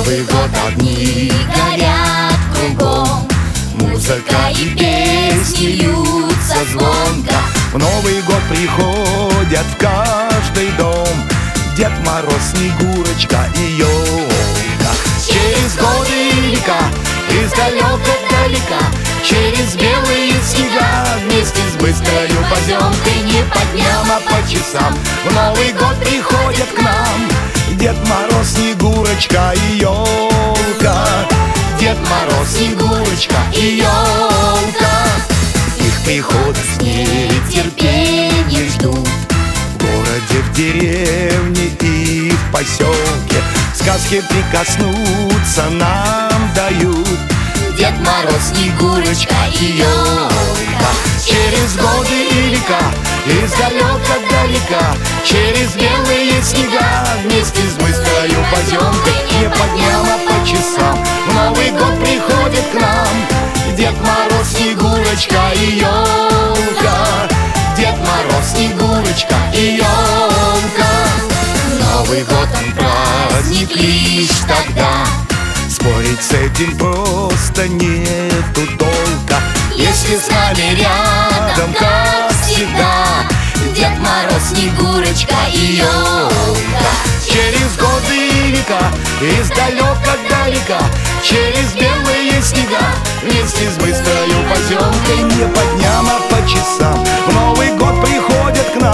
Новый год, огни горят кругом, музыка и песни льются звонко. В Новый год приходят в каждый дом Дед Мороз, Снегурочка и елка. Через годы и века, издалека-далека, через белые снега, вместе с быстрою поземкой, не по дням, а по часам, в Новый год приходят к нам Дед Мороз, Снегурочка и елка. Дед Мороз, Снегурочка и елка. Их прихода С нетерпением ждут в городе, в деревне и в поселке. Сказки прикоснуться нам дают Дед Мороз, Снегурочка и елка. Через годы и века, издалека-далека, через белые снега, вместе с быстрою поземкой, не по дням, а по часам, в Новый год приходит к нам Дед Мороз, Снегурочка и елка. Дед Мороз, Снегурочка и елка. Новый год, он праздник лишь тогда, спорить с этим просто нету толка. если с нами рядом, как всегда, Дед Мороз, Снегурочка и елка. Через годы и века, издалека-далека, через белые снега, вместе с быстрою поземкой, не по дням, а по часам, в Новый год приходят к нам